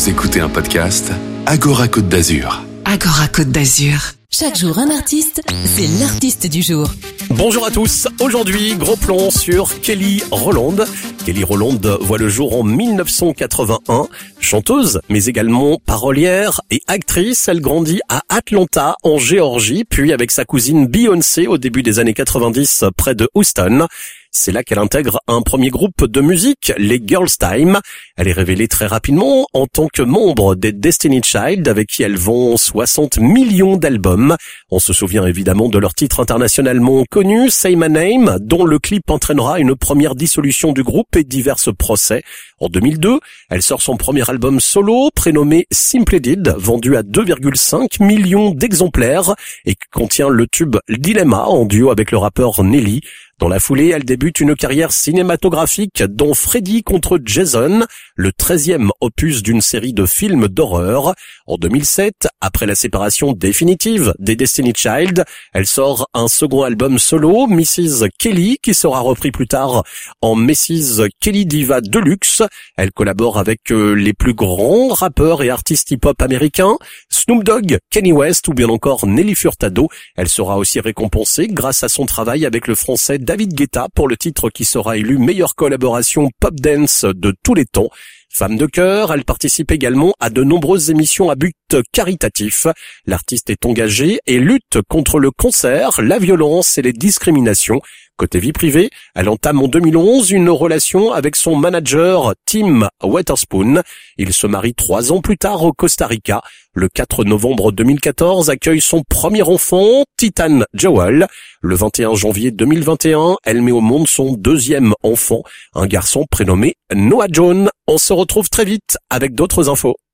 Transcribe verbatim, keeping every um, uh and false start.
Vous écoutez un podcast Agora Côte d'Azur. Agora Côte d'Azur. Chaque jour un artiste, c'est l'artiste du jour. Bonjour à tous, aujourd'hui gros plan sur Kelly Rowland. Kelly Rowland voit le jour en dix-neuf cent quatre-vingt-un. Chanteuse, mais également parolière et actrice, elle grandit à Atlanta, en Géorgie, puis avec sa cousine Beyoncé au début des années quatre-vingt-dix près de Houston. C'est là qu'elle intègre un premier groupe de musique, les Girls Tyme. Elle est révélée très rapidement en tant que membre des Destiny's Child, avec qui elle vend soixante millions d'albums. On se souvient évidemment de leur titre internationalement connu, Say My Name, dont le clip entraînera une première dissolution du groupe et divers procès. En deux mille deux, elle sort son premier album solo, prénommé Simply Did, vendu à deux virgule cinq millions d'exemplaires et qui contient le tube Dilemma en duo avec le rappeur Nelly. Dans la foulée, elle débute une carrière cinématographique dont Freddy contre Jason, le treizième opus d'une série de films d'horreur. En deux mille sept, après la séparation définitive des Destiny's Child, elle sort un second album solo, missus Kelly, qui sera repris plus tard en missus Kelly Diva Deluxe. Elle collabore avec les plus grands rappeurs et artistes hip-hop américains, Snoop Dogg, Kanye West ou bien encore Nelly Furtado. Elle sera aussi récompensée grâce à son travail avec le français David Guetta pour le titre qui sera élu meilleure collaboration pop dance de tous les temps. Femme de cœur, elle participe également à de nombreuses émissions à but caritatif. L'artiste est engagée et lutte contre le cancer, la violence et les discriminations. Côté vie privée, elle entame en deux mille onze une relation avec son manager Tim Witherspoon. Il se marie trois ans plus tard au Costa Rica. Le quatre novembre deux mille quatorze accueille son premier enfant, Titan Joel. Le vingt et un janvier deux mille vingt et un, elle met au monde son deuxième enfant, un garçon prénommé Noah John. On se retrouve très vite avec d'autres infos.